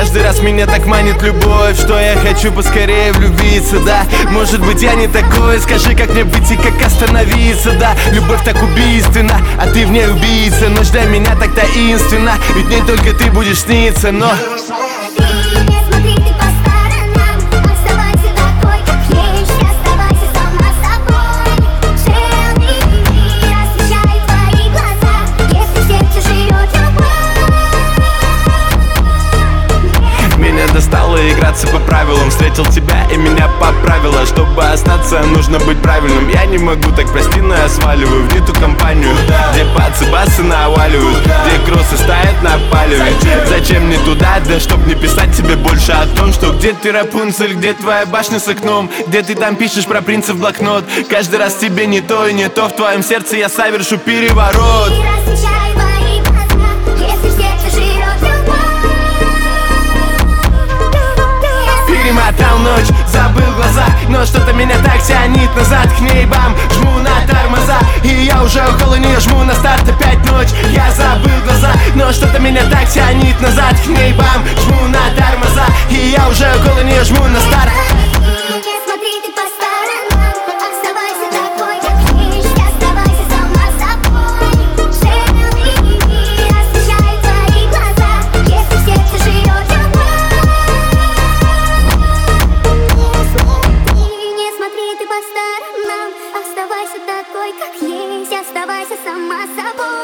Каждый раз меня так манит любовь, что я хочу поскорее влюбиться, да. Может быть я не такой, скажи, как мне быть и как остановиться, да. Любовь так убийственна, а ты в ней убийца. Ночь для меня так таинственна, ведь не только ты будешь сниться, но... Стало играться по правилам. Встретил тебя и меня поправило. Чтобы остаться, нужно быть правильным. Я не могу так, прости, но я сваливаю в не ту компанию, где пацы-басы наваливают, где кроссы стоят на палеве. Зачем мне туда, да чтоб не писать тебе больше о том, что где ты, Рапунцель, где твоя башня с окном, где ты там пишешь про принца в блокнот. Каждый раз тебе не то и не то, в твоем сердце я совершу переворот. Перемотал ночь, забыл глаза, но что-то меня так тянет назад к ней, бам, жму на тормоза, и я уже около нее жму на старт, опять ночь. Я забыл глаза, но что-то меня так тянет назад к ней, бам, жму на тормоза, и я уже около нее жму на старт. Оставайся такой, как есть, оставайся сама собой.